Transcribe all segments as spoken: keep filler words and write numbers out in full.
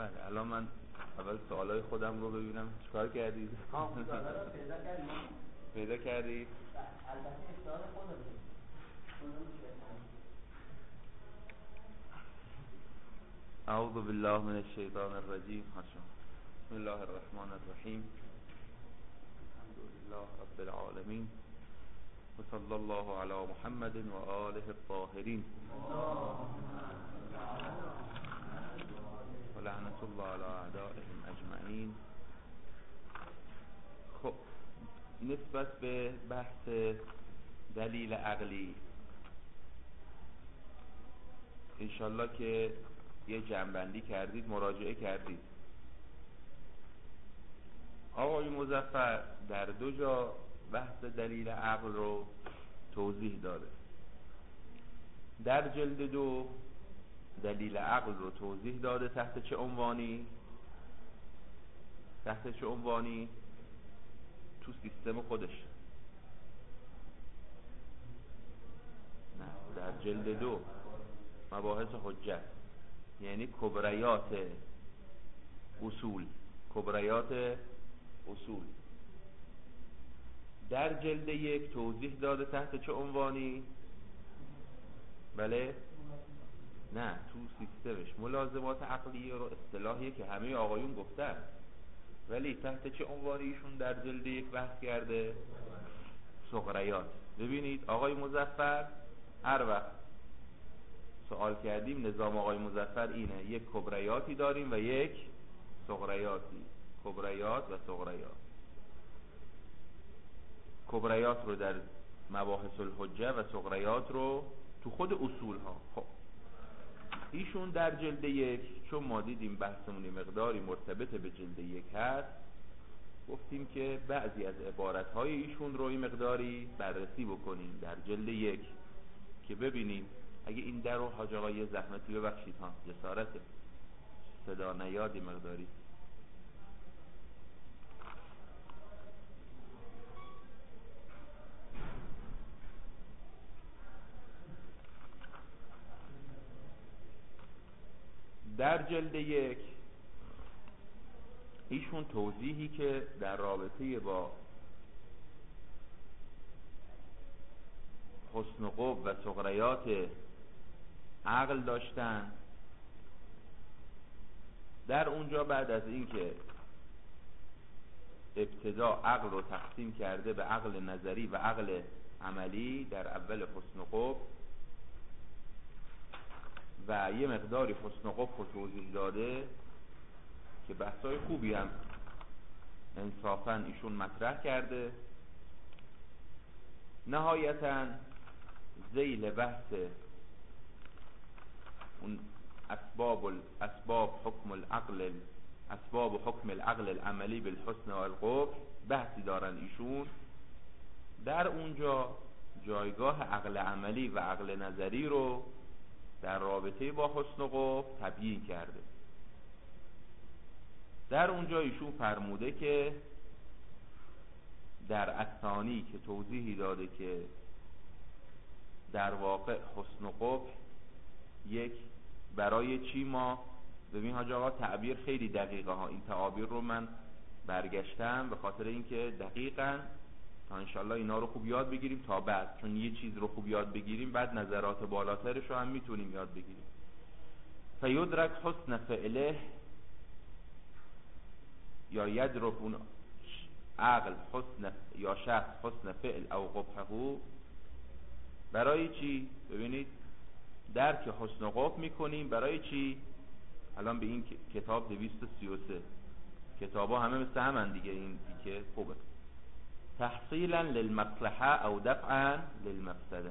بله الان من اول سوالای خودم رو ببینم چیکار کردید؟ ها سوالا رو پیدا کردید؟ پیدا کردید؟ البته اجتهاد خودمون. اعوذ بالله من الشیطان الرجیم. بسم الله الرحمن الرحیم. الحمد لله رب العالمین و صلی الله علی محمد و آله الطاهرین و لعنت الله علی اعدائهم اجمعین. خب نسبت به بحث دلیل عقلی انشالله که یه جمع‌بندی کردید، مراجعه کردید. آقای مظفر در دو جا بحث دلیل عقل رو توضیح داده. در جلد دو دلیل عقل رو توضیح داده تحت چه عنوانی؟ تحت چه عنوانی؟ تو سیستم خودش. نه، در جلد دو مباحث حجت، یعنی کبریات اصول، کبریات اصول. در جلد یک توضیح داده تحت چه عنوانی؟ بله؟ نه، تو سیستمش ملازمات عقلیه رو اصطلاحیه که همه آقایون گفتن، ولی تحت چه عنوانی ایشون در جلد یک بحث کرده؟ صغریات. ببینید آقای مظفر هر وقت سوال کردیم نظام آقای مظفر اینه، یک کبریاتی داریم و یک صغریاتی، کبریات و صغریات. کبریات رو در مباحث الحجه و صغریات رو تو خود اصول ها. خب ایشون در جلد یک، چون ما دیدیم بحثمون مقداری مرتبط به جلد یک هست، گفتیم که بعضی از عبارت های ایشون رو این مقداری بررسی بکنیم در جلد یک که ببینیم. اگه این در رو حاج آقا یه زحمتی ببخشید ها، جسارته، صدا نیادی مقداری. در جلد یک ایشون توضیحی که در رابطه با حسن و قبح و صغریات عقل داشتن، در اونجا بعد از اینکه ابتدا عقل رو تقسیم کرده به عقل نظری و عقل عملی، در اول حسن و قبح و یه مقداری حسن و قبح رو توضیح داده که بحثای خوبی هم انصافاً ایشون مطرح کرده. نهایتاً ذیل بحث اون اسباب اسباب حکم العقل اسباب حکم العقل العملی بالحسن و القبح بحثی دارن ایشون. در اونجا جایگاه عقل عملی و عقل نظری رو در رابطه با حسن و قبح تبیین کرده. در اونجا ایشون فرموده که در الثانی که توضیحی داده که در واقع حسن و قبح یک، برای چی ما، ببین حاج آقا تعبیر خیلی دقیقه ها، این تعابیر رو من برگشتم به خاطر اینکه دقیقاً تا انشالله اینا رو خوب یاد بگیریم تا بعد، چون یه چیز رو خوب یاد بگیریم بعد نظرات بالاترش رو هم میتونیم یاد بگیریم. فیدرک حسن فعله، یا یدرک اون عقل حسن یا شخص حسن فعل او قبحه. برای چی؟ ببینید درک حسن و قبح میکنیم برای چی؟ الان به این کتاب دویست و سی و سه کتاب ها همه مثل همن دیگه، این دیگه خوبه. تحصیلا للمصلحه او دفعا للمفسده.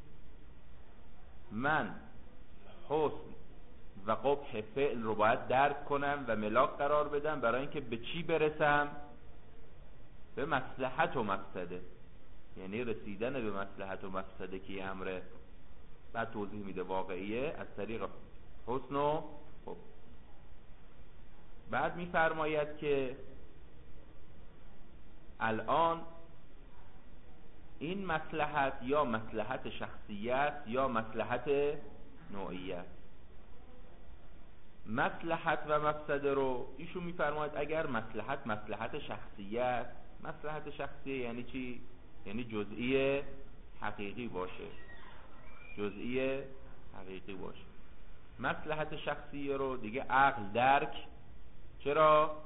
من حسن و قبح فعل رو باید درک کنم و ملاک قرار بدم برای اینکه به چی برسم؟ به مصلحت و مفسده، یعنی رسیدن به مصلحت و مفسده که امر بعد توضیح میده واقعیه از طریق حسن و خب. بعد میفرماید که الان این مصلحت یا مصلحت شخصیت یا مصلحت نوعیت، مصلحت و مفسده رو ایشون میفرماید اگر مصلحت مصلحت شخصیت، مصلحت شخصیه یعنی چی؟ یعنی جزئی حقیقی باشه، جزئی حقیقی باشه. مصلحت شخصیه رو دیگه عقل درک، چرا؟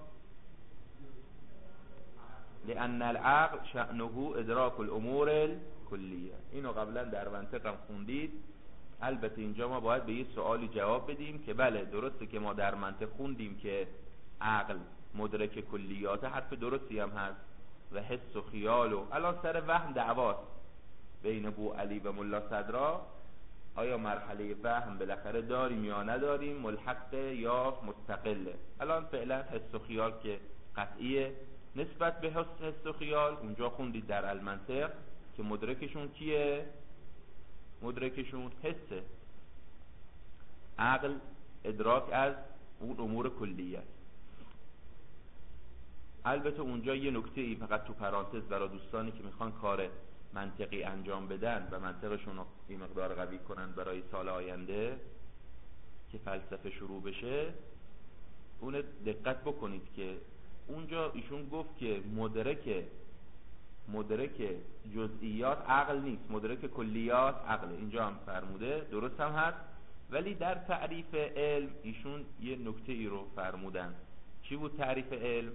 لأن العقل شأنه ادراک الامور الکلیه. اینو قبلا در منطق هم خوندید. البته اینجا ما باید به یه سوالی جواب بدیم که بله درسته که ما در منطق خوندیم که عقل مدرک کلیات، حرف درستی هم هست، و حس و خیال و الان سر وهم دعواست بین ابو علی و ملا صدرا، آیا مرحله فهم بالاخره داریم یا نداریم، ملحق یا مستقله. الان فعلا حس و خیال که قطعیه. نسبت به حس, حس و خیال اونجا خوندید در المنطق که مدرکشون کیه؟ مدرکشون حسه. عقل ادراک از اون امور کلیه. البته اونجا یه نکته ای فقط تو پرانتز برای دوستانی که میخوان کار منطقی انجام بدن و منطقشون رو این مقدار قوی کنن برای سال آینده که فلسفه شروع بشه، اون دقت بکنید که اونجا ایشون گفت که مدرک مدرک جزئیات عقل نیست، مدرک کلیات عقل. اینجا هم فرموده، درست هم هست، ولی در تعریف علم ایشون یه نکته ای رو فرمودن. چی بود تعریف علم؟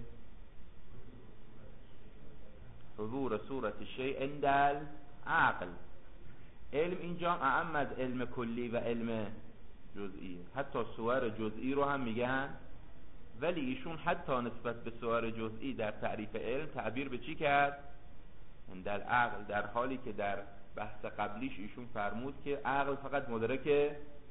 حضور صورت شیء عند العقل. علم اینجا اعم از علم کلی و علم جزئی، حتی صور جزئی رو هم میگن، ولی ایشون حتی نسبت به صور جزئی در تعریف علم تعبیر به چی کرد؟ عند العقل، در حالی که در بحث قبلیش ایشون فرمود که عقل فقط مدرک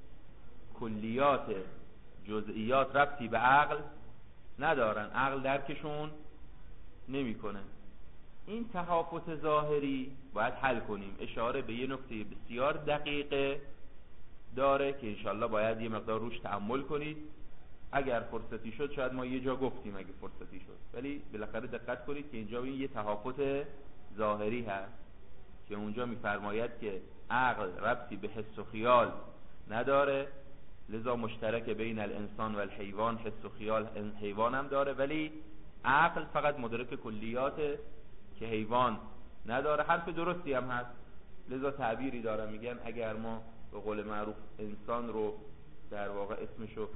کلیات، جزئیات ربطی به عقل ندارن، عقل درکشون نمیکنه. این تفاوت ظاهری باید حل کنیم. اشاره به یه نکته بسیار دقیقه داره که انشالله باید یه مقدار روش تأمل کنید. اگر فرصتی شد شاید ما یه جا گفتیم اگه فرصتی شد، ولی بالاخره دقت کنید که اینجا این یه تفاوت ظاهری هست که اونجا میفرماید که عقل ربطی به حس و خیال نداره، لذا مشترک بین الانسان و الحیوان، حس و خیال حیوان هم داره، ولی عقل فقط مدرک کلیات که حیوان نداره. حرف درستی هم هست، لذا تعبیری داره، میگن اگر ما به قول معروف انسان رو در واقع اسمشو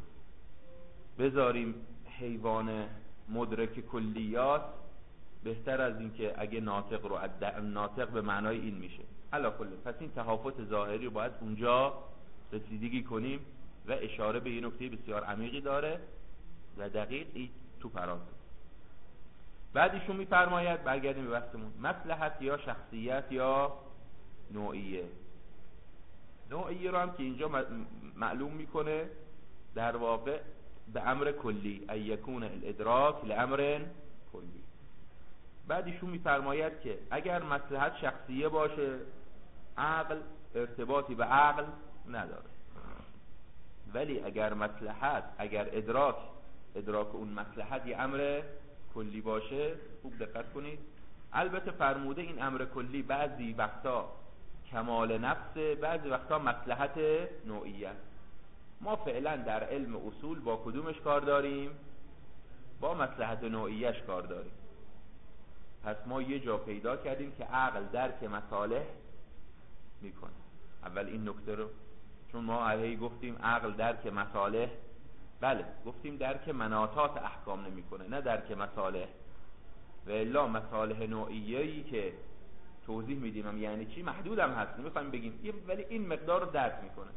بذاریم حیوان مدرک کلیات، بهتر از این که اگه ناطق رو ناطق به معنای این میشه. علا کله، پس این تفاوت ظاهری رو باید اونجا رسیدگی کنیم و اشاره به یه نکته بسیار عمیقی داره و دقیقی تو پرانتز. بعدیشون میفرماید، برگردیم به بحثمون، مصلحت یا شخصیت یا نوعیه. نوعیه رو هم که اینجا معلوم میکنه در واقع به امر کلی، ای یکون الادراک لامر کلی. بعدیشون میفرماید که اگر مصلحت شخصیه باشه، عقل ارتباطی به عقل نداره، ولی اگر مصلحت، اگر ادراک ادراک اون مصلحت یه امر کلی باشه، خوب دقت کنید. البته فرموده این امر کلی بعضی وقتا کمال نفسه، بعضی وقتا مصلحت نوعیه. ما فعلا در علم اصول با کدومش کار داریم؟ با مصلحت نوعیش کار داریم. پس ما یه جا پیدا کردیم که عقل درک مصالح میکنه. اول این نکته رو، چون ما علیه گفتیم عقل درک مصالح، بله گفتیم درک مناطات احکام نمیکنه، نه درک مصالح. و الا مصالح نوعیه‌ای که توضیح میدیم هم یعنی چی محدودم هست، نمیخوایم بگیم، ولی این مقدار رو درک میکنه.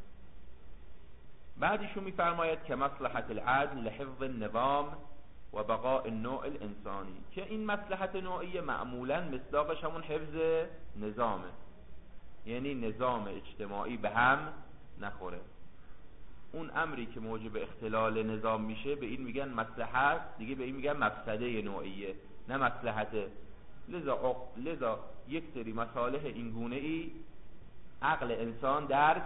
بعدیشون میفرماید که مصلحت العدل لحفظ النظام و بقاء النوع الانسانی، که این مصلحت نوعیه معمولا مصداقش همون حفظ نظامه، یعنی نظام اجتماعی به هم نخوره. اون امری که موجب اختلال نظام میشه به این میگن مصلحت، دیگه به این میگن مفسده نوعیه، نه مصلحته. لذا لذا یک سری مصالح این گونه ای عقل انسان درک.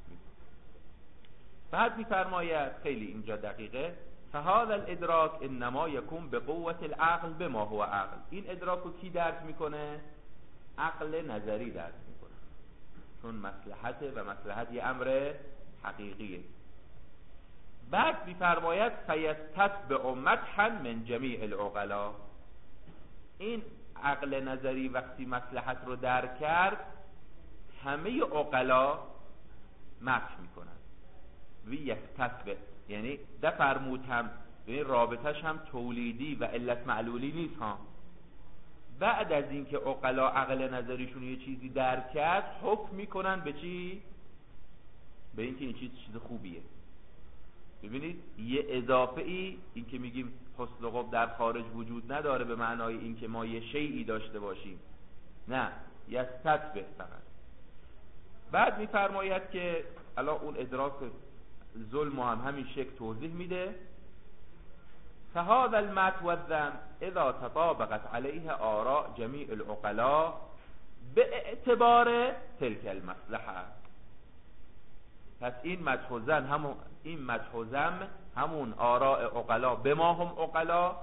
بعد میفرماید خیلی اینجا دقیقه، فهذا الادراک انما یکون بقوت العقل بما هو عقل. این ادراک رو کی درک میکنه؟ عقل نظری درک میکنه، چون مصلحت و مصلحت یه امر حقیقیه. بعد می‌فرماید فیستتبع مدحا من جمیع العقلا. این عقل نظری وقتی مصلحت رو درک کرد همه عقلا مدح میکنن. وی یستتبع یعنی ده فرمود هم، یعنی رابطش هم تولیدی و علت معلولی نیست ها. بعد از اینکه عقلا عقل نظریشون یه چیزی درک کرد حکم میکنن به چی؟ به اینکه این چیز چیز خوبیه. ببینید یه اضافه ای، این که میگیم حسن و قبح در خارج وجود نداره به معنای این که ما یه شیئی داشته باشیم، نه، یستتبع فقط. بعد میفرماید که الان اون ادراک ظلم هم همین شکل توضیح میده. فهذا المدح والذم اذا تطابقت عليه آراء جميع العقلاء باعتبار تلك المصلحه. پس این مدح و ذم همون این مدح و ذم همون آراء عقلا به ما هم عقلا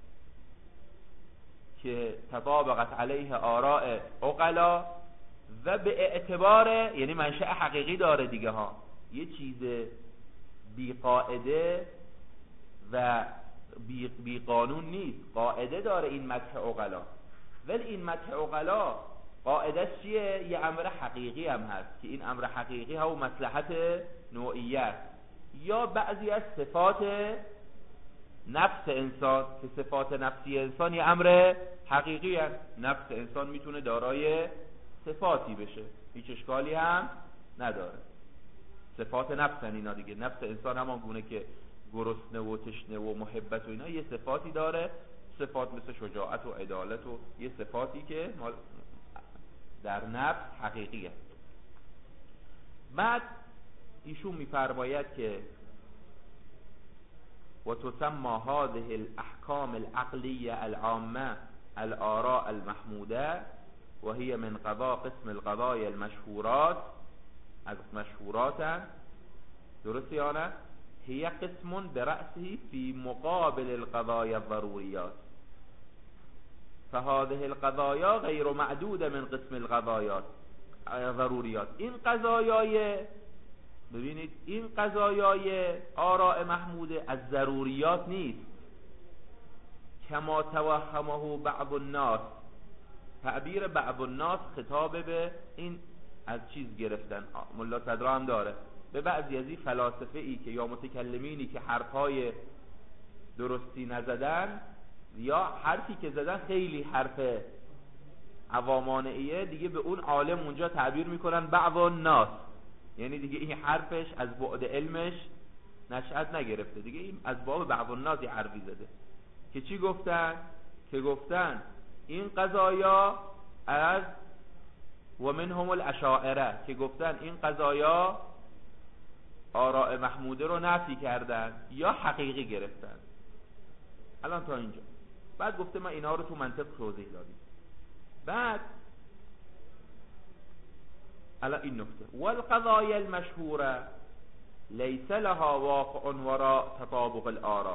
که تطابقت علیه آراء عقلا و به اعتبار، یعنی منشأ حقیقی داره دیگه ها. یه چیز بی قاعده و بی, بی قانون نیست، قاعده داره این مدح عقلا. ولی این مدح عقلا قاعدش چیه؟ یه امر حقیقی هم هست که این امر حقیقی ها و مصلحت نوعیت یا بعضی از صفات نفس انسان که صفات نفسی انسان یه امر حقیقی هست. نفس انسان میتونه دارای صفاتی بشه، هیچ اشکالی هم نداره. صفات نفسن اینا دیگه. نفس انسان همان گونه که گرسنه و تشنه و محبت و اینا یه صفاتی داره، صفات مثل شجاعت و عدالت و یه صفاتی که در نفس حقیقیه. بعد ایشون میفرماید که و تسمى هذه الاحکام العقلیه العامه الآراء المحموده و هي من قضاء قسم القضايا المشهورات، از مشهورات درست یا نه؟ هي قسم برأسه في مقابل القضايا الضروريات فهذه القضايا غير معدودة من قسم القضايات ضروریات. این قضایای، ببینید این قضایای آراء محموده از ضروریات نیست. کما توهمه بعض الناس، تعبیر بعض الناس خطاب به این از چیز گرفتن، ملا صدرا هم داره، به بعضی از این فلاسفه ای که یا متکلمینی که حرفای درستی نزدن یا حرفی که زدن خیلی حرف عوامانه‌ایه، دیگه به اون عالم اونجا تعبیر میکنن بعض الناس، یعنی دیگه این حرفش از بعد علمش نشأت نگرفته، دیگه این از باب بعض الناس حرفی زده. که چی گفتن؟ که گفتن این قضایا از و منهم الاشاعره، که گفتن این قضایا آراء محموده رو نفی کردن یا حقیقی گرفتن. الان تا اینجا. بعد گفته من اینا رو تو منطق توضیح دادیم. بعد الان این نکته والقضايا المشهوره ليس لها واقع وراء تطابق الآراء.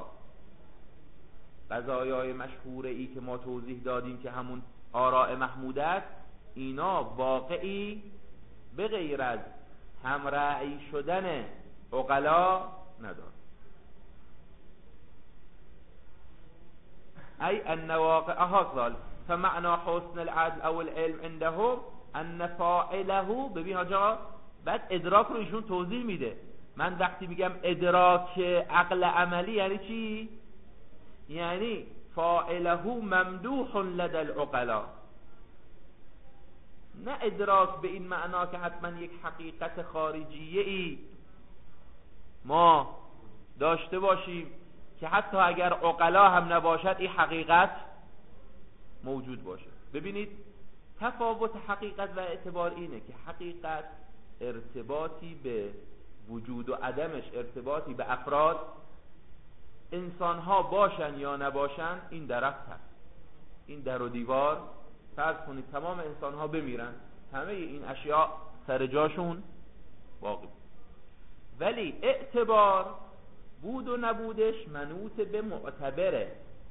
قضایای مشهوره ای که ما توضیح دادیم که همون آراء محموده است، اینا واقعی به غیر از همرأی شدن عقلا نداره. ای ان واقع هذا فمعنى حسن العدل او العلم عندهم ان فاعله. ببین آجا بعد ادراک رو ایشون توضیح میده. من وقتی میگم ادراک عقل عملی یعنی چی؟ یعنی فاعله ممدوح لدى العقلاء، نه ادراک به این معنا که حتما یک حقیقت خارجیه ای ما داشته باشیم که حتی اگر عقلا هم نباشد این حقیقت موجود باشه. ببینید تفاوت حقیقت و اعتبار اینه که حقیقت ارتباطی به وجود و عدمش، ارتباطی به افراد، انسان ها باشن یا نباشن، این درخت هست، این در و دیوار، فرض کنید تمام انسان ها بمیرن، همه این اشیاء سر جاشون باقی. ولی اعتبار بود و نبودش منوط به معتبره.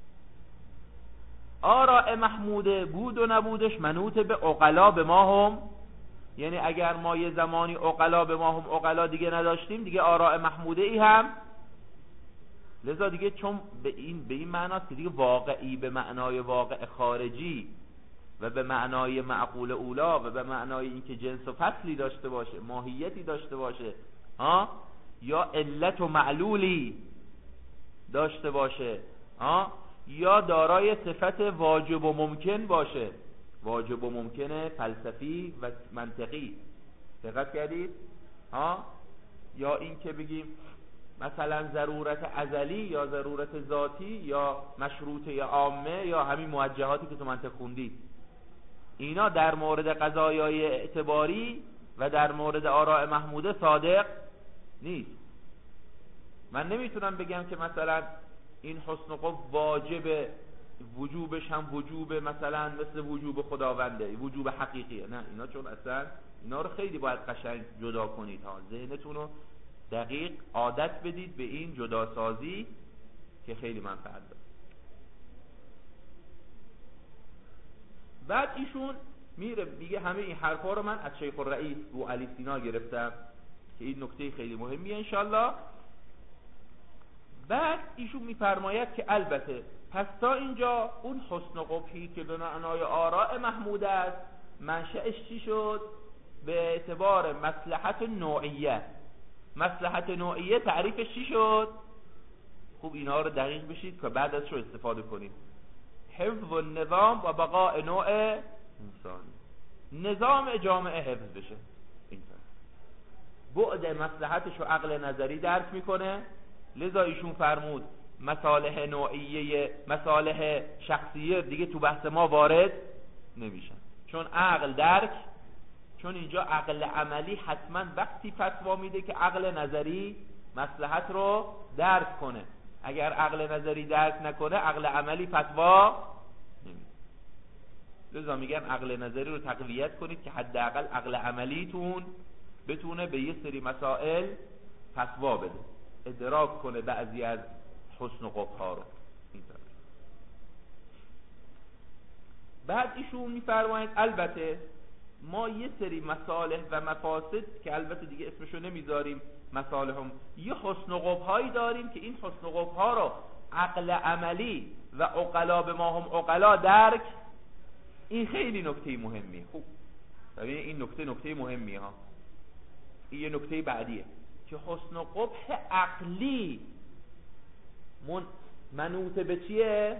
آراء محموده بود و نبودش منوط به عقلا به ما هم، یعنی اگر ما یه زمانی عقلا به ما هم عقلا دیگه نداشتیم، دیگه آراء محموده ای هم لذا دیگه چون به این به این معناست که دیگه واقعی به معنای واقع خارجی و به معنای معقول اولا و به معنای اینکه جنس و فصلی داشته باشه، ماهیتی داشته باشه، ها، یا علت و معلولی داشته باشه، ها، یا دارای صفت واجب و ممکن باشه، واجب و ممکنه فلسفی و منطقی، دقت کردید؟ ها، یا این که بگیم مثلا ضرورت ازلی یا ضرورت ذاتی یا مشروطه عامه یا همین موجهاتی که تو منطق خوندید، اینا در مورد قضایای اعتباری و در مورد آراء محموده صادق نیست. من نمیتونم بگم که مثلا این حسن و قبح واجب وجوبش هم وجوب مثلا مثل وجوب خداونده، وجوب حقیقیه، نه، اینا چون اصلا اینا رو خیلی باید قشنگ جدا کنید ها، ذهنتون رو دقیق عادت بدید به این جداسازی که خیلی منفعت داره. بعد ایشون میره میگه همه این حرفا رو من از شیخ الرئیس بو علی سینا گرفتم که این نکته خیلی مهمیه انشالله. بعد ایشون میفرماید که البته پس تا اینجا اون حسن و قبحی که به معنای آراء محمود است منشأش چی شد؟ به اعتبار مصلحت نوعیه. مصلحت نوعیه تعریفش چی شد؟ خوب اینا رو دقیق بشید که بعد ازش رو استفاده کنید. حفظ النظام و بقاء نوع انسانی، نظام جامعه حفظ بشه. این بعد مصلحتش رو عقل نظری درک میکنه، لذا ایشون فرمود مصالح نوعیه، مصالح شخصیه دیگه تو بحث ما وارد نمیشن، چون عقل درک، چون اینجا عقل عملی حتما وقتی فتوا میده که عقل نظری مصلحت رو درک کنه. اگر عقل نظری درک نکنه عقل عملی فتوا نمیده. لذا میگن عقل نظری رو تقویت کنید که حداقل عقل عملیتون بتونه به یه سری مسائل فتوا بده، ادراک کنه بعضی از حسن و قبح ها رو. بعد ایشون میفرمایند البته ما یه سری مصالح و مفاسد که البته دیگه اسمشو نمیذاریم مصالحم، یه حسن و قبح هایی داریم که این حسن و قبح ها رو عقل عملی و عقلا به ما هم عقلا درک. این خیلی نکته مهمیه. خوب ببین این نکته نکته مهمیه ها. این یه نکته بعدیه که حسن و قبح عقلی من منوط به چیه؟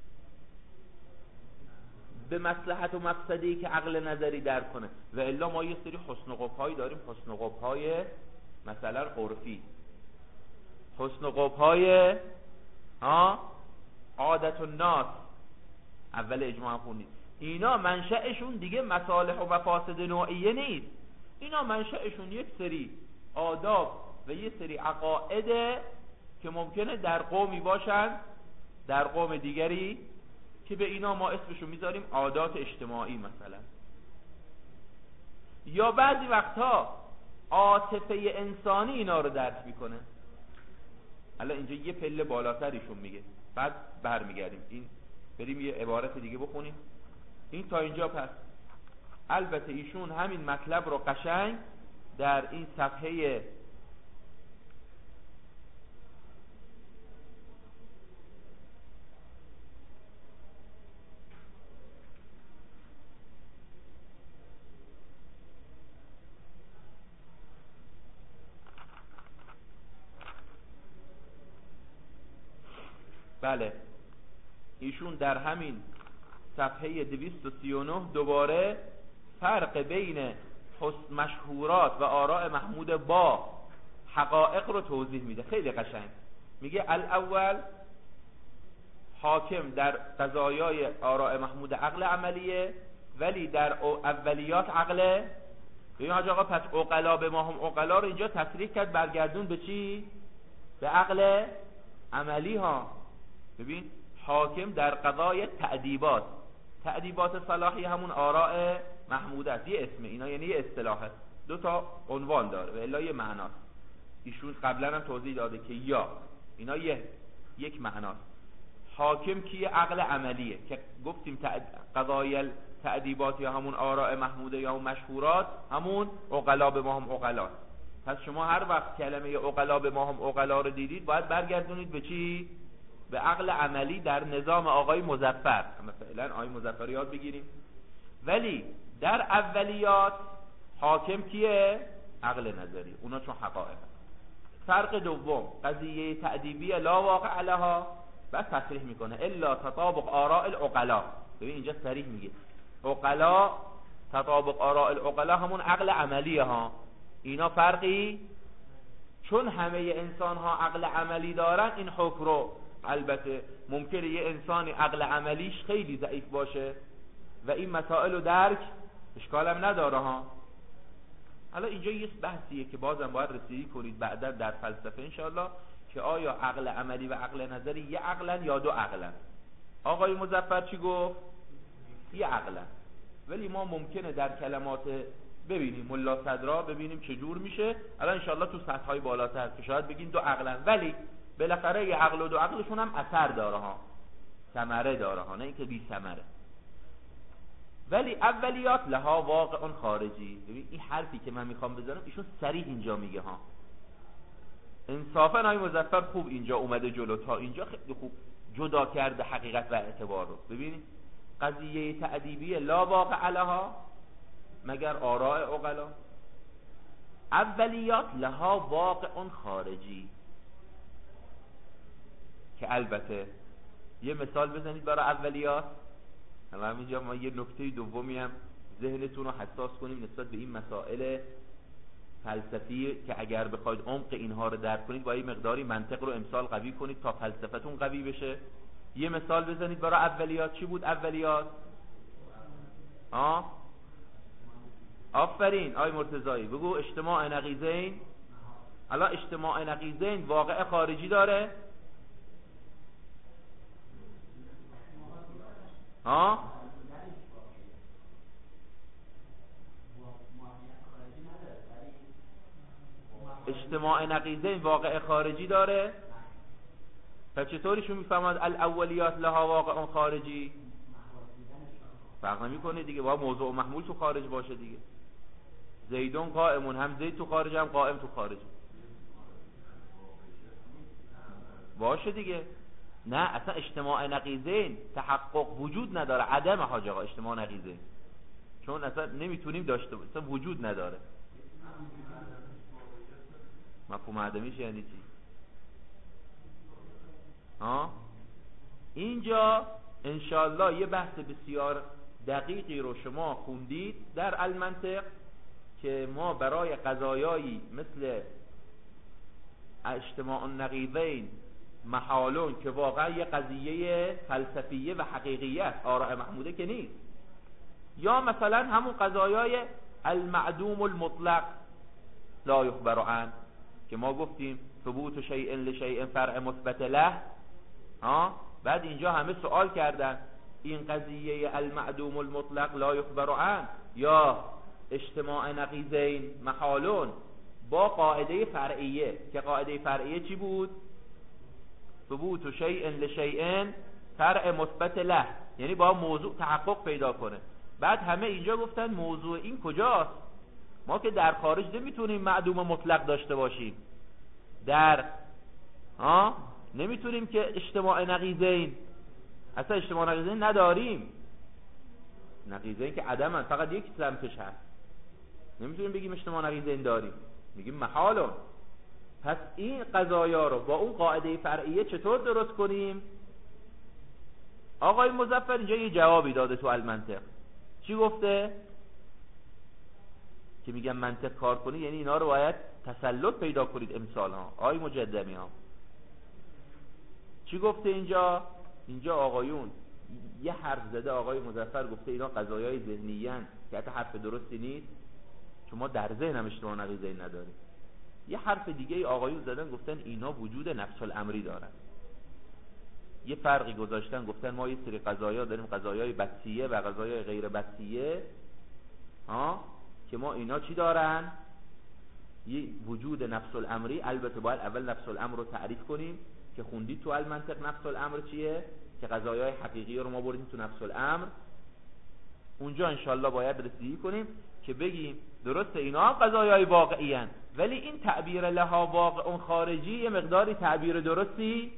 به مصلحت و مفسدی که عقل نظری درک کنه. و الا ما یه سری حسن و قبح هایی داریم، حسن و قبح های مثلا عرفی، حسن و قبح های ها عادت الناس، اول اجماع خونید، اینا منشأشون دیگه مصالح و مفاسد نوعیه نیست، اینا منشأشون یک سری آداب و یک سری عقائده که ممکنه در قومی باشن در قوم دیگری که به اینا ما اسمشو میذاریم عادات اجتماعی مثلا. یا بعضی وقتها عاطفه انسانی اینا رو درک میکنه. حالا اینجا یه پله بالاترشون میگه، بعد برمیگردیم این بریم یه عبارت دیگه بخونیم. این تا اینجا پس البته ایشون همین مطلب رو قشنگ در این صفحه بله ایشون در همین صفحه دویست و سی و نه دوباره فرق بین حسن مشهورات و آراء محمود با حقایق رو توضیح میده، خیلی قشنگ. میگه الاول حاکم در قضایای آراء محمود عقل عملیه، ولی در اولیات عقل. ببین حاج آقا پس عقلا به ما هم عقلا رو اینجا تصریح کرد، برگردون به چی؟ به عقل عملی ها. ببین حاکم در قضای تأدیبات، تأدیبات صلاحی همون آراء محمود است، یه اسم اینا، یعنی یه اصطلاحه، دو تا عنوان داره و الا یه معناست. ایشون قبلا هم توضیح داده که یا اینا یه یک معناست. حاکم کیه؟ عقل عملیه که گفتیم قضای تأدیبات یا همون آراء محموده یا همون مشهورات همون عقلا به ما هم عقلا. پس شما هر وقت کلمه عقلا به ما هم عقلا رو دیدید باید برگردونید به چی؟ به عقل عملی در نظام آقای مظفر. مثلا آقای مظفر یاد بگیریم. ولی در اولیات حاکم کیه؟ عقل نظری، اونا چون حقائق. فرق دوم قضیه تأدیبی لا واقع لها، بعد تصریح میکنه الا تطابق آراء العقلا. ببین اینجا صریح میگه عقلا، تطابق آراء العقلا همون عقل عملیه ها. اینا فرقی، چون همه انسان ها عقل عملی دارن این حکم رو، البته ممکنه یه انسانی عقل عملیش خیلی ضعیف باشه و این مسائل رو درک اشکالم نداره ها. حالا اینجا یه بحثیه که بازم باید رسیدگی کنید بعدا در فلسفه انشاءالله که آیا عقل عملی و عقل نظری یه عقلن یا دو عقلن. آقای مظفر چی گفت؟ یه عقلن. ولی ما ممکنه در کلمات ببینیم ملا صدرا ببینیم چه جور میشه الان انشاءالله تو سطح‌های بالاتر که شاید بگین دو عقلن، ولی بالاخره یه عقل و دو عقلشون هم اثر داره ها، ثمره داره ها، نه اینکه بی ثمره. ولی اولیات لها واقع خارجی. ببین این حرفی که من میخوام بزنم ایشون صریح اینجا میگه ها. انصافا آقای مظفر خوب اینجا اومده جلو، تا اینجا خیلی خوب جدا کرده حقیقت و اعتبار رو. ببینید قضیه تأدیبی لا واقع لها مگر آراء عقلا، اولیات لها واقع خارجی. که البته یه مثال بزنید برای اولیات. الان همینجا ما یه نکته دومی هم ذهنتون رو حساس کنیم نسبت به این مسائل فلسفی که اگر بخواید عمق اینها رو درک کنید با یه مقداری منطق رو امسال قوی کنید تا فلسفتون قوی بشه. یه مثال بزنید برای اولیات. چی بود اولیات؟ آه آفرین آی مرتضایی، بگو اجتماع نقیضین. الان اجتماع نقیضین واقع خارجی داره؟ ها؟ اجتماع نقیضین واقع خارجی داره؟ پس چطوریشون میفهمد الاولیات لها واقع خارجی؟ فرق نمیکنه دیگه، با موضوع محمول تو خارج باشه دیگه. زیدون قائمون، هم زید تو خارج هم قائم تو خارج باشه دیگه. نه اصلا اجتماع نقیضین تحقق وجود نداره، عدم حاج آقا اجتماع نقیضین، چون اصلا نمیتونیم داشته باشیم، اصلا وجود نداره. مفهوم عدمیش یعنی چی؟ ها اینجا انشاءالله یه بحث بسیار دقیقی رو شما خوندید در المنطق که ما برای قضایایی مثل اجتماع النقیضین محالون که واقعا یه قضیه فلسفیه و حقیقیه است، آراء محموده که نیست، یا مثلا همون قضایای المعدوم المطلق لا یخبر عنه که ما گفتیم ثبوت شیء لشیء فرع مثبت له. ها بعد اینجا همه سوال کردن این قضیه المعدوم المطلق لا یخبر عنه یا اجتماع نقیضین محالون با قاعده فرعیه، که قاعده فرعیه چی بود؟ ثبوت شیء لشیء فرع مثبت له، یعنی با موضوع تحقق پیدا کنه. بعد همه اینجا گفتن موضوع این کجاست؟ ما که در خارج نمیتونیم معدوم مطلق داشته باشیم، در ها نمیتونیم که اجتماع نقیضین، اصلا اجتماع نقیضین نداریم. نقیضین که عدمن، فقط یک سمتش هست، نمیتونیم بگیم اجتماع نقیضین داریم، میگیم محالون. پس این قضایا رو با اون قاعده فرعیه چطور درست کنیم؟ آقای مظفر اینجا یه جوابی داده تو المنطق. چی گفته؟ که میگم منطق کار کنی یعنی اینا رو باید تسلط پیدا کنید امسال ها. آقای مجدمی ها چی گفته اینجا؟ اینجا آقایون یه حرف زده آقای مظفر گفته اینا قضایای ذهنی ان که حتی حرف درستی نیست، چون ما در ذهن هم اجتماع نقیضین نداریم. یه حرف دیگه آقایون زدن گفتن اینا وجود نفس الامری دارن. یه فرقی گذاشتن گفتن ما یه سری قضایا داریم، قضایای بسیه و قضایای غیر بسیه ها، که ما اینا چی دارن؟ یه وجود نفس الامری. البته باید اول نفس الامر رو تعریف کنیم که خوندید تو المنطق نفس الامر چیه، که قضایای حقیقی رو ما بردیم تو نفس الامر. اونجا انشالله باید رسیدگی کنیم که بگیم درسته اینا هم قضایای واقعی ان، ولی این تعبیر لها واقع خارجی یه مقداری تعبیر درستی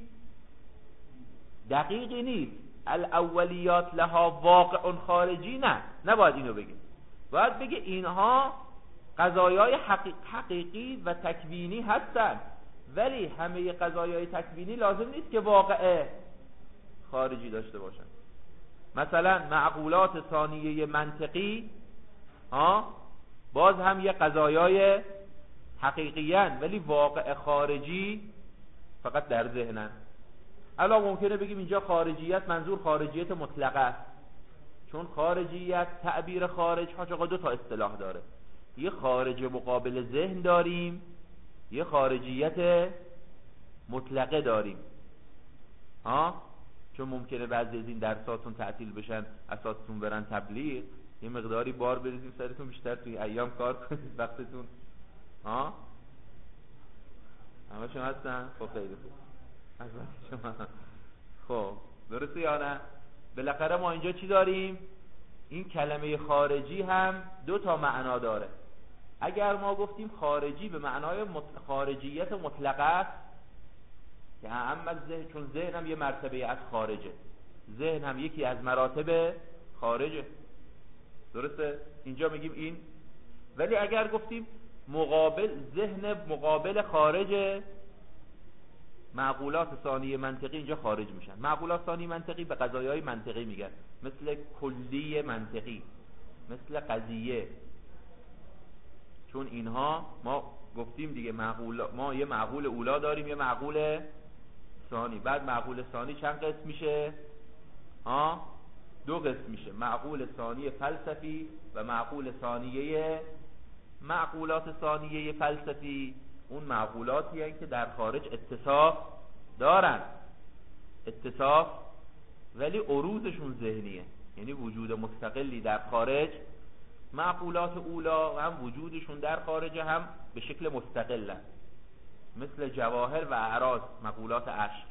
دقیقی نیست. الاولیات لها واقع خارجی نه، نباید اینو بگه، باید بگه اینها قضایای حقیق حقیقی و تکوینی هستن، ولی همه قضایای تکوینی لازم نیست که واقع خارجی داشته باشن. مثلا معقولات ثانیه منطقی ها باز هم یه قضایای حقیقیان، ولی واقع خارجی فقط در ذهنن. الان ممکنه بگیم اینجا خارجیت منظور خارجیت مطلقه است، چون خارجیت تعبیر خارج حاج آقا دو تا اصطلاح داره، یه خارج مقابل ذهن داریم، یه خارجیت مطلقه داریم ها. چون ممکنه بعضی از این درساتون تعطیل بشن، اساتون برن تبلیغ، یه مقداری بار بریزیم سرتون، بیشتر توی ایام کار کنید وقتتون ها. همه شما هستن؟ خب خیلی خوب از شما. خب درسته یا نه؟ بالاخره ما اینجا چی داریم؟ این کلمه خارجی هم دو تا معنا داره. اگر ما گفتیم خارجی به معنای مط... خارجیت مطلقه است که اما ذهن، چون ذهن هم یه مرتبه از خارجه، ذهن هم یکی از مراتب خارجه، درسته؟ اینجا میگیم این. ولی اگر گفتیم مقابل ذهن مقابل خارجه، معقولات ثانی منطقی اینجا خارج میشن. معقولات ثانی منطقی به قضایای منطقی میگن، مثل کلی منطقی، مثل قضیه، چون اینها ما گفتیم دیگه معقول، ما یه معقول اولا داریم یه معقول ثانی. بعد معقول ثانی چند قسم میشه؟ ها دو قسم میشه، معقول ثانی فلسفی و معقول ثانیه. معقولات ثانیه فلسفی اون معقولاتی هستند که در خارج اتصاف دارن، اتصاف ولی عروضشون ذهنیه، یعنی وجود مستقلی در خارج. معقولات اولا هم وجودشون در خارج هم به شکل مستقلن، مثل جواهر و اعراض، معقولات عشق.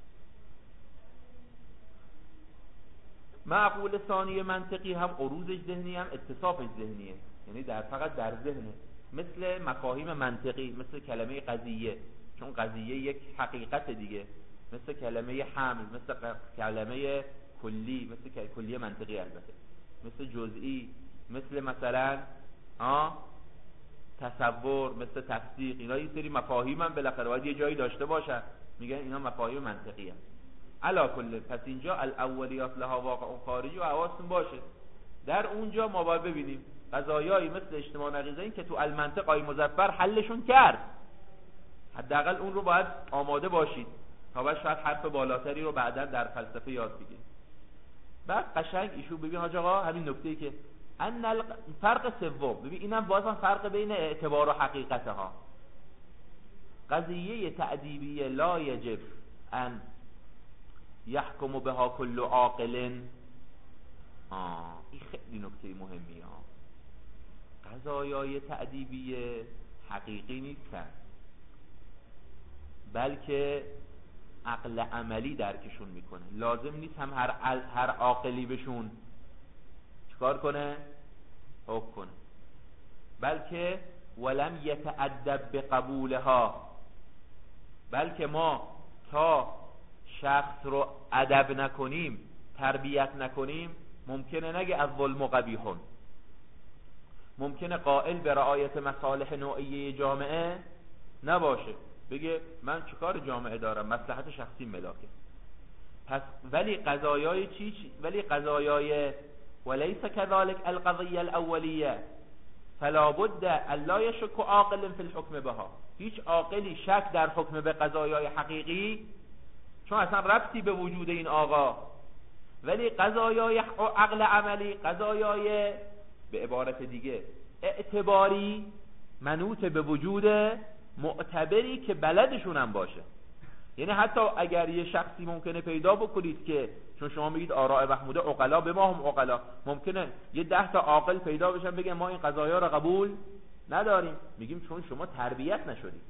معقول ثانی منطقی هم عروضش ذهنی هم اتصافش ذهنیه، یعنی در فقط در ذهنه، مثل مفاهیم منطقی، مثل کلمه قضیه، چون قضیه یک حقیقت دیگه، مثل کلمه حمل، مثل کلمه کلی، مثل کلی منطقی البته، مثل جزئی، مثل مثلا ها تصور، مثل تصدیق. اینا یه سری مفاهیم هم بالاخره باید یه جایی داشته باشن، میگن اینا مفاهیم منطقی هست. علا کل، پس اینجا الاولیات لها واقع خارجی و حواستون باشه، در اونجا ما باید ببینیم قضایایی مثل اجتماع نقیضین که تو المنطق آی مظفر حلشون کرد، حداقل اون رو باید آماده باشید تا بعد شاید حرف بالاتری رو بعدا در فلسفه یاد بگیرید. بعد قشنگ ایشون ببین حاج آقا همین نکته‌ای که ان الق... فرق سوم، ببین اینم بازم فرق بین اعتبار و حقیقت ها. قضیه تأدیبیه لا یجب ان یحکم بها کل عاقل، آه این خیلی نکته مهمی ها. قضایای تأدیبیه حقیقی نیستن، بلکه عقل عملی درکشون میکنه. لازم نیست هم هر هر عاقلی بهشون چیکار کنه؟ حکم کنه، بلکه ولم یتأدب بقبولها، بلکه ما تا شخص رو ادب نکنیم، تربیت نکنیم، ممکنه نگه از ظلم و قبیحون، ممکنه قائل به رعایت مصالح نوعیه جامعه نباشه، بگه من چیکار جامعه دارم، مصلحت شخصی ملاکه. پس ولی قضایای چی, چی؟ ولی قضایای وليس كذلك القضیه الاولیه فلا بد الا يشك عاقل في الحكم بها. هیچ عاقلی شک در حکم به قضایای حقیقی، چون اصلا ربطی به وجود این آقا. ولی قضایای عقل عملی، قضایای به عبارت دیگه اعتباری، منوط به وجود معتبری که بلدشون هم باشه. یعنی حتی اگر یه شخصی ممکنه پیدا بکنید که چون شما میگید آراء محموده عقلا، به ما هم عقلا، ممکنه یه ده تا عاقل پیدا بشن بگن ما این قضایا رو قبول نداریم، میگیم چون شما تربیت نشدید،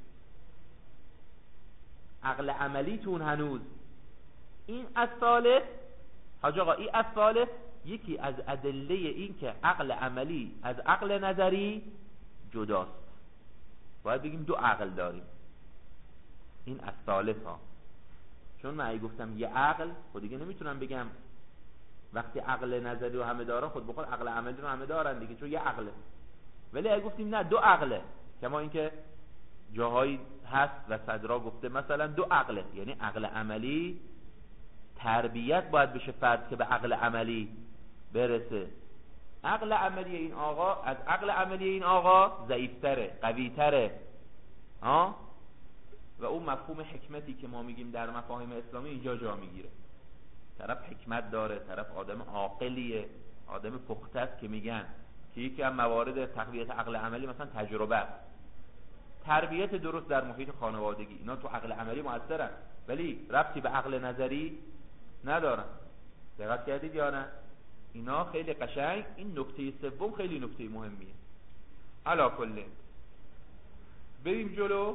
عقل عملیتون هنوز. این الثالث حاج آقا، این الثالث یکی از ادله این که عقل عملی از عقل نظری جداست. باید بگیم دو عقل داریم. این از ثالث ها، چون من اگه گفتم یه عقل، خود دیگه نمیتونم بگم وقتی عقل نظری رو همه دارن خود بخور عقل عملی رو همه دارن دیگه، چون یه عقله. ولی اگه گفتیم نه دو عقله، کما اینکه جاهایی هست و صدرا گفته مثلا دو عقله، یعنی عقل عملی تربیت باید بشه فرد که به عقل عملی برسه. عقل عملی این آقا از عقل عملی این آقا ضعیف‌تره، قوی‌تره ها، و اون مفهوم حکمتی که ما میگیم در مفاهیم اسلامی اینجا جا میگیره. طرف حکمت داره، طرف آدم عاقلیه، آدم پخته است که میگن که یکی از موارد تقویت عقل عملی مثلا تجربه، تربیت درست در محیط خانوادگی، اینا تو عقل عملی موثرن ولی ربطی به عقل نظری ندارن. دقت کردید یا نه؟ اینا خیلی قشنگ. این نکته سوم خیلی نکته مهمیه. علا کله بریم جلو.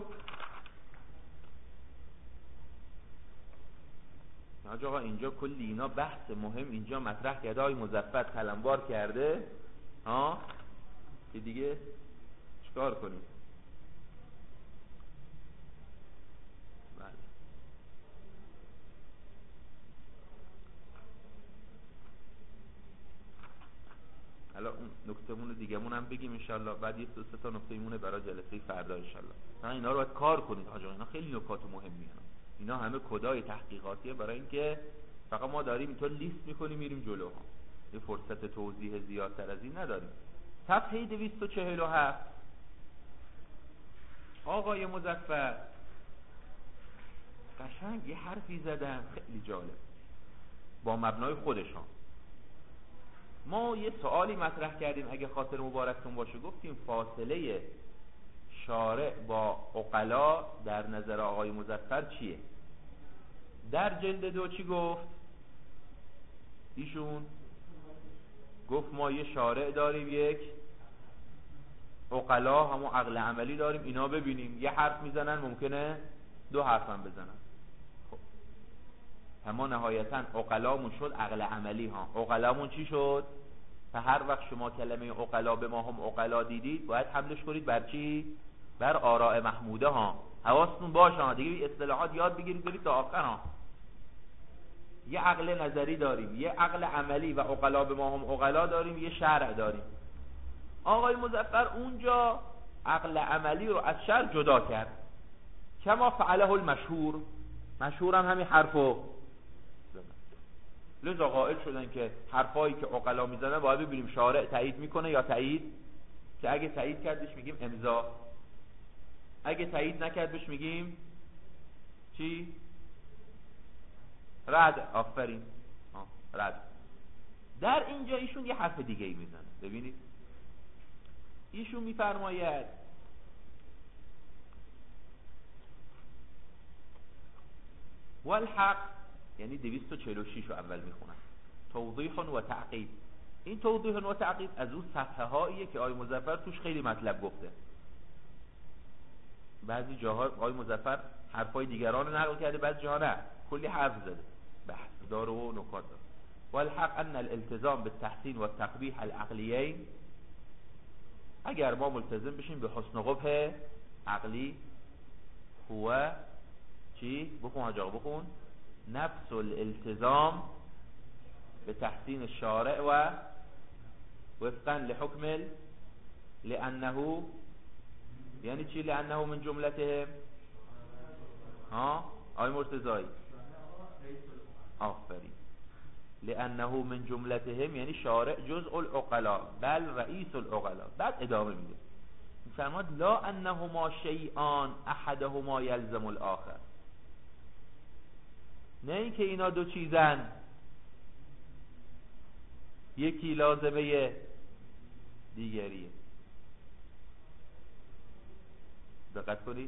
حاج آقا اینجا کلی اینا بحث مهم اینجا مطرح کرده، های مظفر تلمبار کرده ها، که دیگه چیکار کنیم؟ بله. حالا اون نکتهمون دیگه‌مون هم بگیم ان شاءالله، بعد یه دو سه تا نکته میمونه برای جلسه فردا ان شاءالله. مثلا اینا رو باید کار کنید حاج آقا، اینا خیلی نکات مهمیه. اینا همه کدای تحقیقاتیه برای اینکه فقط ما داریم اینطور لیست میکنیم میریم جلو ها، یه فرصت توضیح زیادتر از این نداریم. صفحه دویست و چهل و هفت آقای مظفر قشنگ یه حرفی زدن خیلی جالب با مبنای خودشان. ما یه سوالی مطرح کردیم اگه خاطر مبارکتون باشه، گفتیم فاصله شارع با عقلا در نظر آقای مظفر چیه؟ در جلد دو چی گفت ایشون؟ گفت ما یه شارع داریم، یک عقلا همون عقل عملی داریم، اینا ببینیم یه حرف میزنن ممکنه دو حرف هم بزنن. خب اما نهایتا عقلامون شد عقل عملی ها. عقلامون چی شد؟ و هر وقت شما کلمه عقلا به ما هم عقلا دیدید باید حملش کنید بر چی؟ بر آراء محموده ها. حواستون باشه ها دیگه، اصطلاحات یاد بگیرید برید تا آخر ها. یه عقل نظری داریم، یه عقل عملی و عقلا به ما هم عقلا داریم، یه شرع داریم. آقای مظفر اونجا عقل عملی رو از شرع جدا کرد، کما فعله المشهور. مشهور هم همین حرفو لذا قائل شدن که حرفایی که عقلا میزنن باید ببینیم شارع تایید میکنه یا تایید، که اگه تایید کردش میگیم امضا، اگه تایید نکرد بهش میگیم چی؟ رد. آفرین آه. رد. در اینجا ایشون یه حرف دیگه ای میزنه. ببینید ایشون میفرماید والحق، یعنی دویست و چهل و شش رو اول میخونم، توضیح و تعقیب. این توضیح و تعقیب از اون صفحه هاییه که آقای مظفر توش خیلی مطلب گفته. بعضی جاها آقای مظفر حرفای دیگران رو نقل کرده، بعضی جاها نه، کلی حرف زده، بحث داره و نکات داره. والحق ان الالتزام بالتحسین و تقبیح العقلیین، اگر ما ملتزم بشیم به حسن و قبح عقلی، هو چی؟ بخون حاج آقا بخون. نفس الالتزام به تحسین الشارع و وفقا لحکم لانه، یعنی چی لانه من جملتهم؟ ها آی مرتضایی آفرین. لانه من جملتهم یعنی شارع جزء العقلا بل رئیس العقلا. بعد ادامه میده میفرماد لا انهما شیئان احدهما یلزم الاخر، نه این که اینا دو چیزن یکی لازمه دیگریه. دقت کنید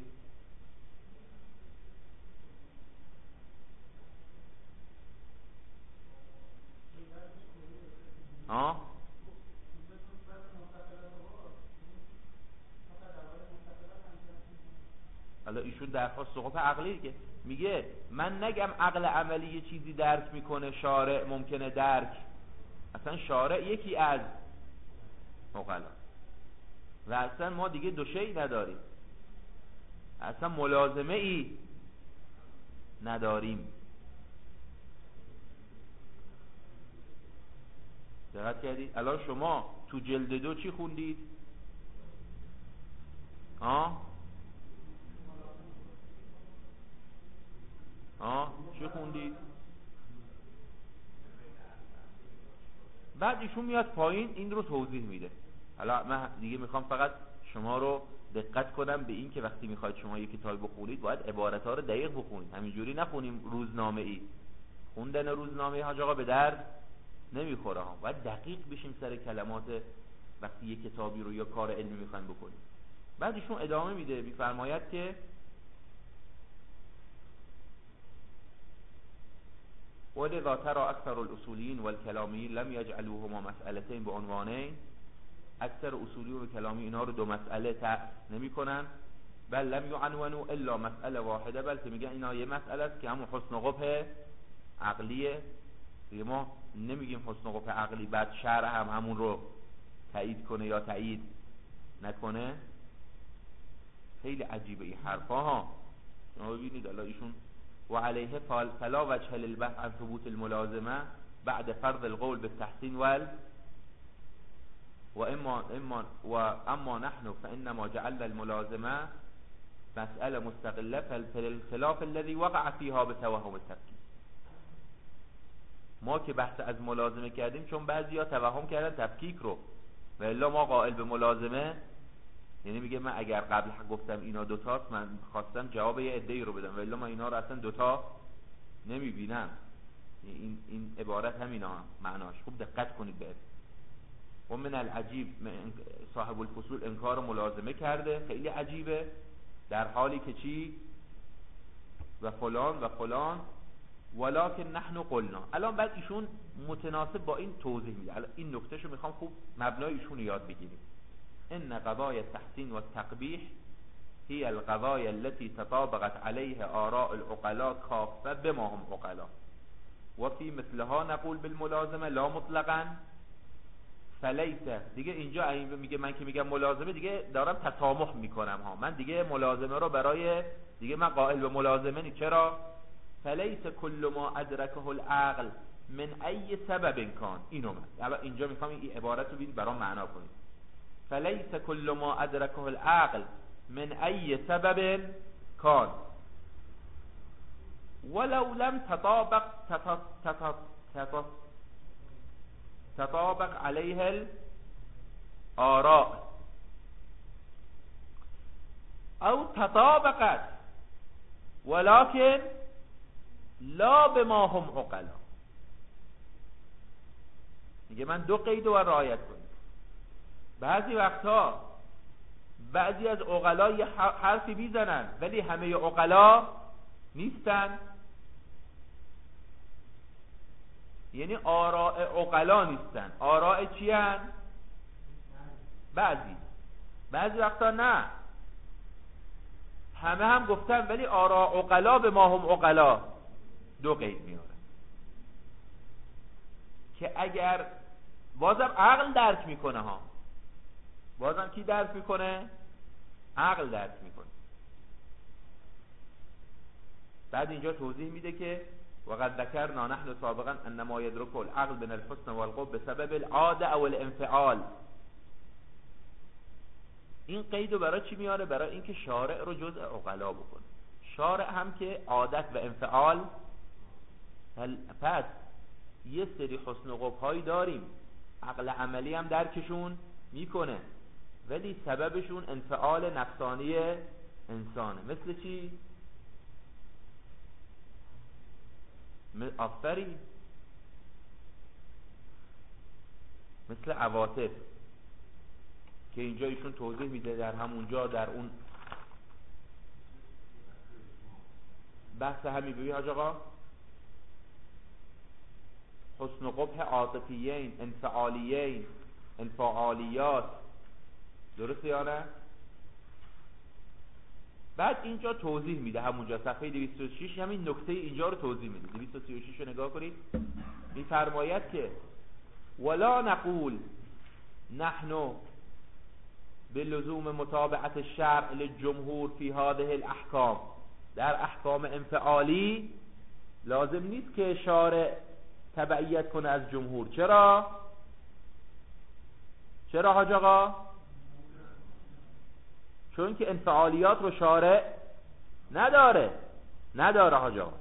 آه حالا ایشون درخواست سقوط عقلی که میگه من نگم عقل عملی یه چیزی درک میکنه شارع ممکنه درک، اصلا شارع یکی از عقلا و اصلا ما دیگه دو شیء نداریم. اصلا ملازمه ای نداریم. دقت کردی؟ الان شما تو جلد دو چی خوندید؟ آه؟ آه؟ چی خوندید؟ بعد ایشون میاد پایین این رو توضیح میده. حالا من دیگه میخوام فقط شما رو دقت کنم به این که وقتی میخواید شما یک کتاب بخونید باید عبارت ها رو دقیق بخونید. همینجوری نخونیم روزنامه ای. خوندن روزنامه حاج آقا به درد نمیخوره ها. باید دقیق بشیم سر کلمات وقتی یک کتابی رو یا کار علمی میخوایم بکنیم. بعد ایشون ادامه میده، میفرماید که ولذا ترى اکثر الاصوليين والكلاميين لم يجعلوهما مسئلتين بعنوانين. اکثر اصولی و کلامی اینا رو دو مسئله تعریف نمی‌کنن، بل لم يعنونوا الا مسئله واحده، بلکه میگن اینا یه مسئله است که همون حسن و قبح عقلیه. دیگه ما نمیگیم حسن و قبح عقلی بعد شرع هم همون رو تایید کنه یا تایید نکنه. خیلی عجیبه این حرفا ها. شما ببینید الان ایشون و علیه فلا وجه للبحث عن ثبوت الملازمه بعد فرض القول بالتحسين وال و اما اما و اما نحن فانما جعلنا الملازمه مسأله مستقله فالخلاف الذي وقع فيها بتوهم التفكيك. ما که بحث از ملازمه کردیم چون بعضیا توهم کردن تفکیک رو، و الا ما قائل به ملازمه، یعنی میگه من اگر قبل گفتم اینا دوتاست من خواستم جواب یه عده‌ای رو بدم، و الا من اینا رو اصلا دوتا نمیبینم. این این عبارت همینا هم معناش. خوب دقت کنید به و من العجیب صاحب الفصول انکار ملازمه کرده، خیلی عجیبه، در حالی که چی و فلان و فلان ولکن نحن قلنا. الان بعد ایشون متناسب با این توضیح میده. الان این نکتهشو میخوام خوب مبنای ایشون یاد بگیریم. ان قضايا التحسين والتقبيح هي القضايا التي تطابقت عليها آراء العقلاء كافة بما هم عقلاء وفي مثلها نقول بالملازمه لا مطلقا فلیسه. دیگه اینجا میگه من که میگم ملازمه دیگه دارم تسامح میکنم ها، من دیگه ملازمه رو برای دیگه من قائل به ملازمه نی. چرا؟ فلیس کل ما ادرکه العقل من ای سبب کان. اینو من الان اینجا میخوام این عبارت رو ببینید برام معنا کنید. فلیس کل ما ادرکه العقل من ای سبب کان ولو لم تطابق تطابق تطابق عليه الآراء او تطابقت ولكن لا بما هم عقلا. میگه من دو قید رو رعایت کنم. بعضی وقتا بعضی از عقلا یه حرفی میزنن ولی همه عقلا نیستن، یعنی آراء عقلا نیستن. آراء چی هن؟ بعضی بعضی وقتا نه، همه هم گفتن ولی آراء عقلا به ما هم عقلا. دو قید میاره که اگر بازم عقل درک میکنه ها، بازم کی درک میکنه؟ عقل درک میکنه. بعد اینجا توضیح میده که وقد ذكرنا نحن سابقا ان ما يدرك العقل من الحسن والقبح بسبب العاده او الانفعال. این قیدو برای چی میاره؟ برای اینکه شارع رو جزء عقلا بکنه. شارع هم که عادت و انفعال، پس یه سری حسن و قبح هایی داریم عقل عملی هم درکشون میکنه ولی سببشون انفعال نفسانی انسانه. مثل چی؟ آفرین، مثل عواطف که اینجا ایشون توضیح میده در همونجا در اون بحث همین. ببین حاج آقا، حسن و قبح عاطفیین، انفعالیین، انفعالیات، درسته یا نه؟ بعد اینجا توضیح میده همونجا صفحه دویست و شش همین نکته اینجا رو توضیح میده. دویست و سی و شش رو نگاه کنید. میفرماید که ولا نقول نحن به لزوم متابعت الشرع للجمهور فی هذه الاحکام، در احکام انفعالی لازم نیست که شارع تبعیت کنه از جمهور. چرا؟ چرا حاج آقا؟ چون که انفعالیات رو شارع نداره. نداره حاج آقا.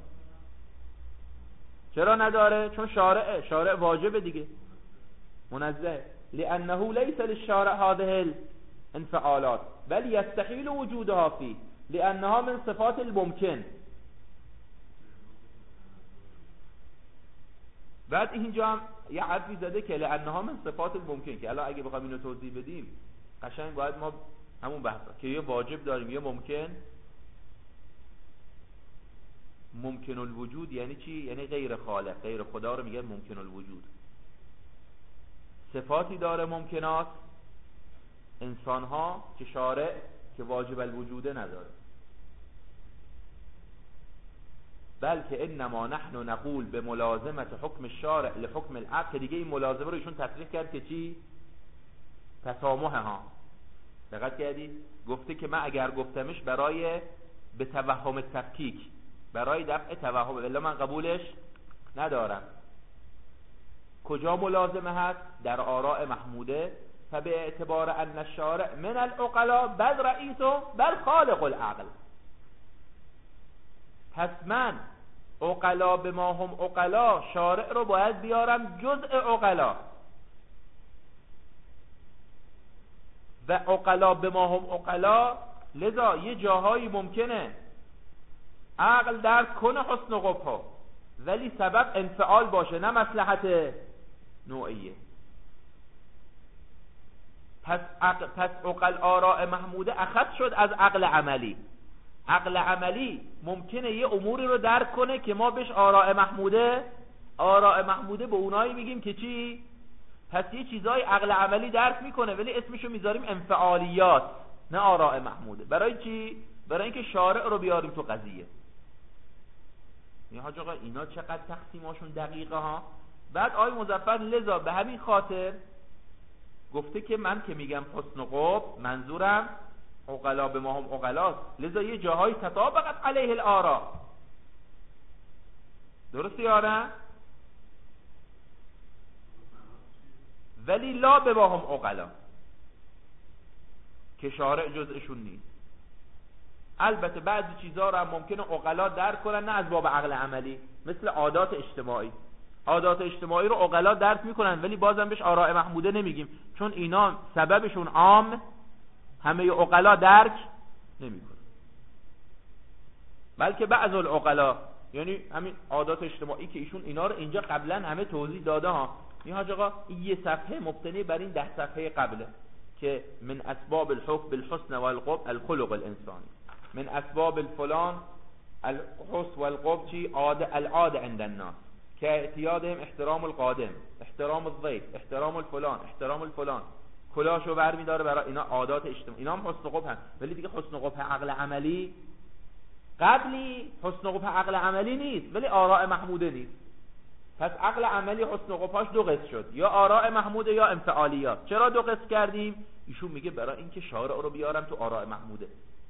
چرا نداره؟ چون شارع شارع واجبه دیگه، منزه. لانه ليس للشارع هذه الانفعالات بل يستحيل وجودها فيه لانها من صفات الممکن. بعد اینجا هم یه حرفی زده که لانها من صفات الممکن، که الان اگه بخوایم اینو توضیح بدیم قشنگ باید ما همون بحث که یه واجب داریم یه ممکن. ممکن الوجود یعنی چی؟ یعنی غیر خالق، غیر خدا رو میگه ممکن الوجود. صفاتی داره ممکنات انسان ها که شارع که واجب الوجوده نداره. بلکه انما نحن نقول به ملازمت حکم الشارع لحکم العقل، که دیگه این ملازمه رو ایشون تصریح کرد که چی؟ تسامحه ها. دقت کردی؟ گفته که من اگر گفتمش برای به توهم تفکیک، برای دفع توهم، الا من قبولش ندارم. کجا ملازمه هست؟ در آراء محموده. فبه اعتبار ان الشارع من العقلاء بل رئیس بل خالق العقل. پس من عقلا به ما هم عقلا، شارع رو باید بیارم جزء عقلا، و عقلا به ما هم عقلا. لذا یه جاهایی ممکنه عقل درک کنه حسن و قبح، ولی سبب انفعال باشه نه مصلحت نوعیه. پس عقل پس عقل آراء محموده اخذ شد از عقل عملی. عقل عملی ممکنه یه اموری رو درک کنه که ما بهش آراء محموده آراء محموده به اونایی میگیم که چی؟ پس یه چیزای عقل عملی درک میکنه ولی اسمشو میذاریم انفعالیات نه آراء محموده. برای چی؟ برای اینکه شارع رو بیاریم تو قضیه. این حاج آقا اینا چقدر تقسیماشون دقیقه ها. بعد آقای مظفر لذا به همین خاطر گفته که من که میگم حسن و قبح منظورم عقلا به ما هم عقلاست، لذا یه جاهای تطابقت علیه الآراء. درسته یا نه؟ ولی لا به ما هم عقلا که شارع جزءشون نیست. البته بعضی چیزها رو هم ممکنه عقلا درک کنن نه از باب عقل عملی، مثل عادات اجتماعی. عادات اجتماعی رو عقلا درک میکنن ولی بازم بهش آراء محموده نمیگیم، چون اینا سببشون عام، همه عقلا درک نمیکنن. بلکه بعض العقلا، یعنی همین عادات اجتماعی که ایشون اینا رو اینجا قبلا همه توضیح داده ها. این حاج آقا این یه صفحه مبتنی بر این ده صفحه قبله که من اسباب الحب بالحسن والقبح الخلق الانسانی، من اسباب الفلان الحسن والقبح چی؟ عاده العاده عند الناس که اعتیادهم احترام القادم، احترام الضیف، احترام الفلان، احترام الفلان. کلاشو برمی‌داره برای اینا عادات اجتماعی. اینا هم حسن و قبح هست، ولی دیگه حسن و قبح عقل عملی قبلی حسن و قبح عقل عملی نیست، ولی آراء محموده نیست. پس عقل عملی حسن و قبحش دو قسم شد، یا آراء محموده یا انفعالیات. چرا دو قسم کردیم؟ ایشون میگه برای اینکه شارع رو بیارم تو آراء محموده.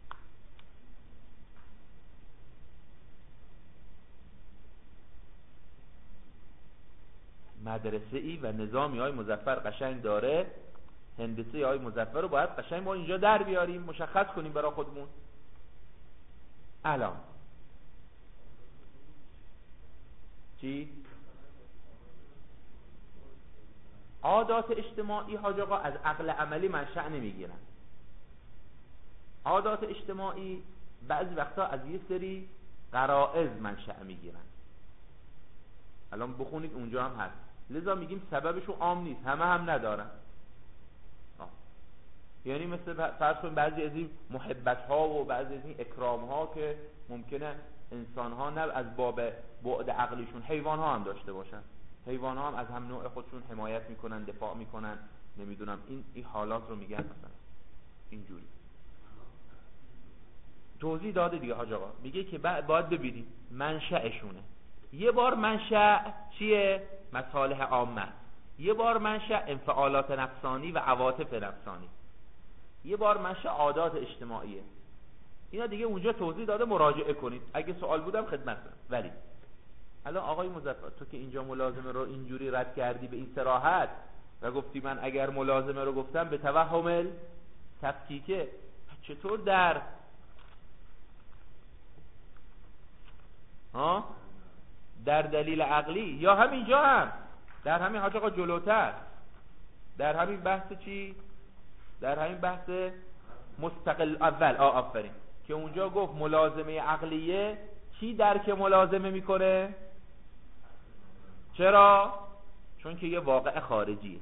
مدرسه ای و نظامی های مظفر قشنگ داره، هندسه های مظفر رو باید قشنگ ما اینجا در بیاریم، مشخص کنیم برای خودمون. الان چی؟ عادات اجتماعی حاج آقا از عقل عملی منشأ نمیگیرن. عادات اجتماعی بعضی وقتا از یه سری غرائز منشأ میگیرن. الان بخونید اونجا هم هست. لذا میگیم سببشون عام نیست، همه هم ندارن. آه. یعنی مثل فرض کنید بعضی از این محبت ها و بعضی از این اکرام ها که ممکنه انسان ها نه از باب بعد عقلیشون حیوان ها هم داشته باشن. حیوان ها هم از هم نوع خودشون حمایت میکنن، دفاع میکنن، نمیدونم این این حالات رو میگن مثلا اینجوری. توضیح داده دیگه حاج آقا. میگه که باید ببینیم منشأشونه. یه بار منشأ چیه؟ مصالح عامه. یه بار منشأ انفعالات نفسانی و عواطف نفسانی. یه بار منشأ عادات اجتماعیه. اینا دیگه اونجا توضیح داده، مراجعه کنید اگه سوال بودم خدمتتون. ولی الان آقای مظفر تو که اینجا ملازمه رو اینجوری رد کردی به این صراحت و گفتی من اگر ملازمه رو گفتم به توهم تفکیکه، چطور در ها در دلیل عقلی یا همینجا هم در همین حاج آقا جلوتر در همین بحث چی در همین بحث مستقل اول آ آفرین که اونجا گفت ملازمه عقلیه چی درک ملازمه میکنه؟ چرا؟ چون که یه واقع خارجیه.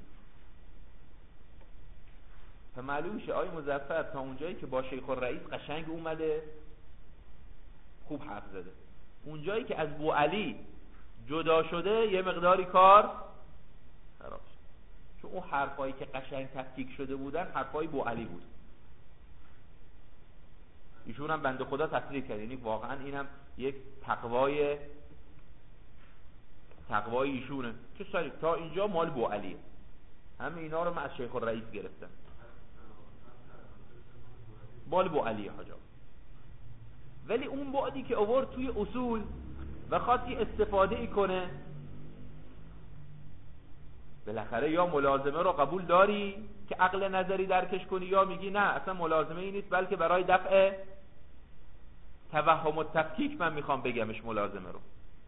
معلوم میشه آقای مظفر تا اونجایی که با شیخ الرئیس قشنگ اومده خوب حرف زده، اونجایی که از بوعلی جدا شده یه مقداری کار خراب شد، چون اون حرفایی که قشنگ تفکیک شده بودن حرفای بوعلی بود. ایشون هم بنده خدا تصریح کرد، یعنی واقعا اینم یک تقوای تقوای ایشونه که سری تا اینجا مال بوعلیه. همه اینا رو من از شیخ الرئیس گرفتم، مال بوعلیه حاجا. ولی اون بعدی که آورد توی اصول و خاصی استفاده ای کنه، بالاخره یا ملازمه رو قبول داری که عقل نظری درکش کنی، یا میگی نه اصلا ملازمه ای نیست بلکه برای دفع توهم و تفکیک من میخوام بگمش ملازمه رو.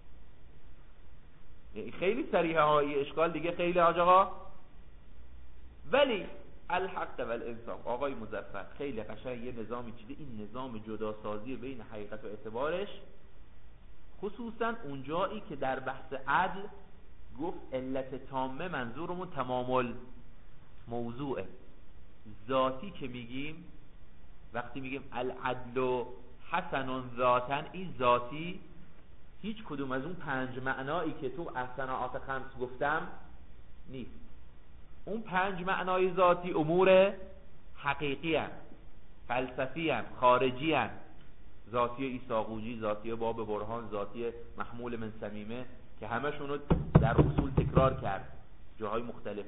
یعنی خیلی صریحه های اشکال دیگه خیلی حاج آقا. ولی الحق و الانصاف آقای مظفر خیلی قشنگ یه نظامی چیده، این نظام جداسازی بین حقیقت و اعتبارش، خصوصا اونجایی که در بحث عدل گفت علت تامه منظورمون تمام الموضوعه. ذاتی که میگیم وقتی میگیم العدل حسن ذاتن، این ذاتی هیچ کدوم از اون پنج معنایی که تو احسنات خمس گفتم نیست. اون پنج معنای ذاتی امور حقیقی هست، فلسفی هست، خارجی هست، ذاتی ایساقوجی، ذاتی باب برهان، ذاتی محمول من سمیمه که همشون رو در اصول تکرار کرد جاهای مختلف.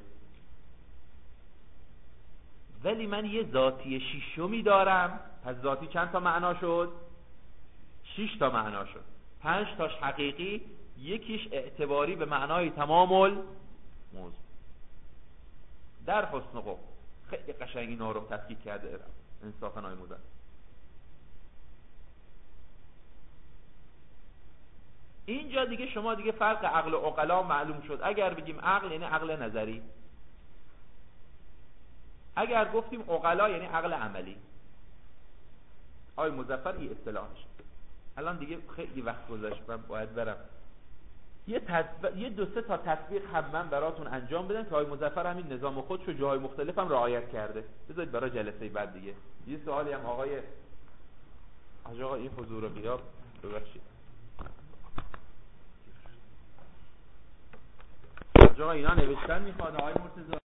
ولی من یه ذاتی شیشمی دارم. پس ذاتی چند تا معنا شد؟ شش تا معنا شد. پنج تاش حقیقی، یکیش اعتباری به معنای تمام الموضوع. در حسن قو خیلی قشنگ اینا رو تفکیک کرده انصافا های مزن. اینجا دیگه شما دیگه فرق عقل و عقلا معلوم شد. اگر بگیم عقل یعنی عقل نظری، اگر گفتیم عقلا یعنی عقل عملی. آقای مظفر این اصطلاحش. الان دیگه خیلی وقت گذشت، من باید برم یه, تصف... یه دو سه تا تطبیق هم من براتون انجام بدم که آقای مظفر همین نظام خودشو جاهای مختلف هم رعایت کرده. بذارید برای جلسه بعد دیگه. یه سوالی هم آقای آقا این حضور و غیاب ببخشید. آقا اینا نوشتن میخواد آقای مرتضی